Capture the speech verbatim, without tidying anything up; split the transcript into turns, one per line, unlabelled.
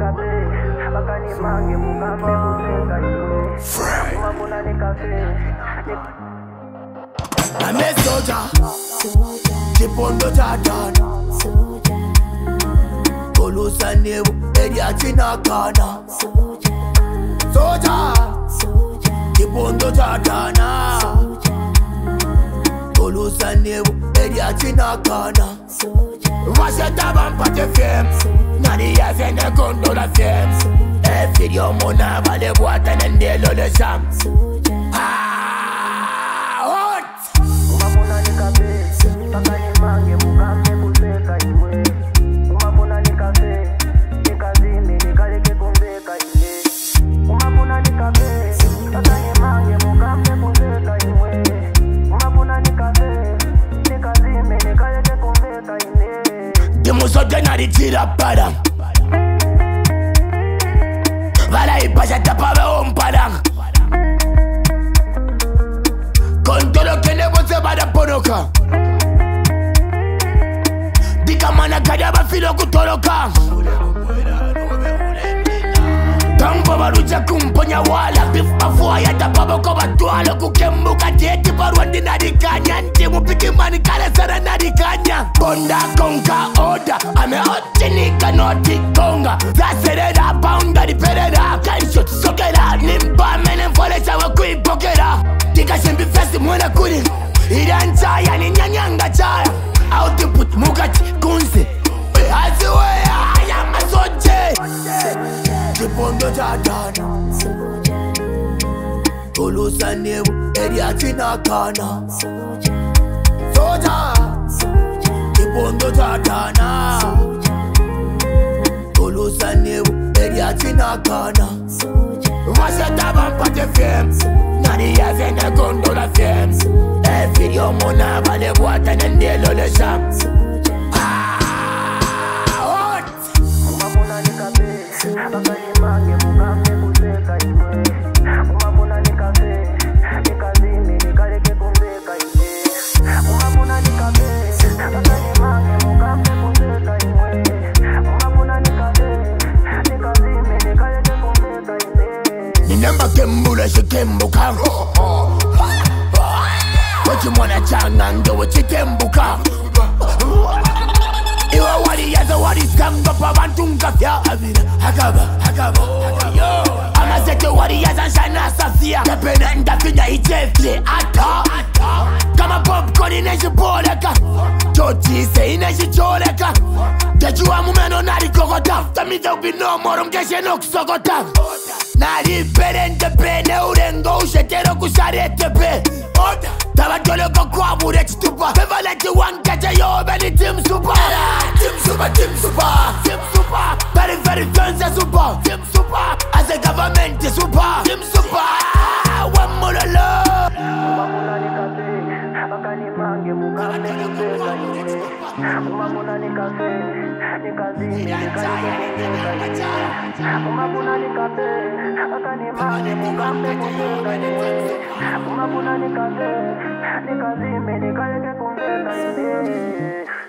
I'm a soldier, keep on the Jordan. Colossa Nevo, area Chinakana. Soldier, keep on the Jordan. Colossa Nevo, area Chinakana. Vasha taban pate fem, nani ya vende kondo la fem. E video mona vale boata nende lo le jam. Ah, hot.
Umamona ni kafe, paka ni mange mukambe kuseka iwe. Umamona ni kafe, ni kazini ni kaleke kumbeka iwe. Umamona ni kafe, paka ni mange mukambe kuseka iwe. Umamona ni kafe, ni kazini ni kaleke kumbeka iwe.
Dimusote na ritira para. Vala y pasa tapave un parang. Con todo lo que le se va a poroca. Dica mana callaba filo kutoroka. Tampo barucha kumponya wala. Bif pafua ya tapabo koba tualo. Kukembuka tieti paruandi na dikanya. Ntimu piki mani kale sana na dikanya. Bonda konka oda. Ame oti nika noti konga. Zasereda pounda di pereda. Kanshot sokera. Nimba menen fole chawa kui pokera. Tika shembi festi mwena kuni. Iranchaya ni nyanyanga chaya. Output mukati kunzi. Aziwea yama soje. Kipondo Jordan. Colossa Nevo, area Chinakana. Soldier, Kipondo Jordan. Colossa Nevo, area Chinakana. Vasha taban pate fem, nani ya vende kondo la fem. E video mona vale boata nende lo le jam. Ah, hot.
Umamona ni kafe, paka ni mange mukambe kuseka iwe. Umamona ni kafe, ni kazini ni kaleke kumbeka iwe. Umamona ni kafe, paka ni mange mukambe kuseka iwe. Umamona ni kafe, ni kazini ni kaleke kumbeka iwe.
Ninamba kembula shikembuka. What you wanna changa ndo wachikembuka. Iwa wali yaza wali skamba pa bantunga fya. Hakaba, hakaba, yo. Amazete wali yaza shana safia. Kepene nda finya ijefle ata. Kama popcorn ineshi boleka. Chochi se ineshi choleka. Kechua mumeno nari kokota. Tamida ubi no moro mkeshe no kusokota. Nari perente pene urengo ushetero kusharete pe. Tabatolo kwa mure chitupa. Bevalete wankete yo beli team super. Team super, team super, team super. Very very fancy super. Team super. As a government super. Team super. One more love.
Umamona ni kafe, paka ni mange mukambe kuseka iwe. Umamona ni kafe, ni kazini ni kaleke kumbeka iwe. Umamona ni kafe, paka ni mange mukambe kuseka iwe. Umamona ni kafe, ni kazini ni kaleke kumbeka iwe.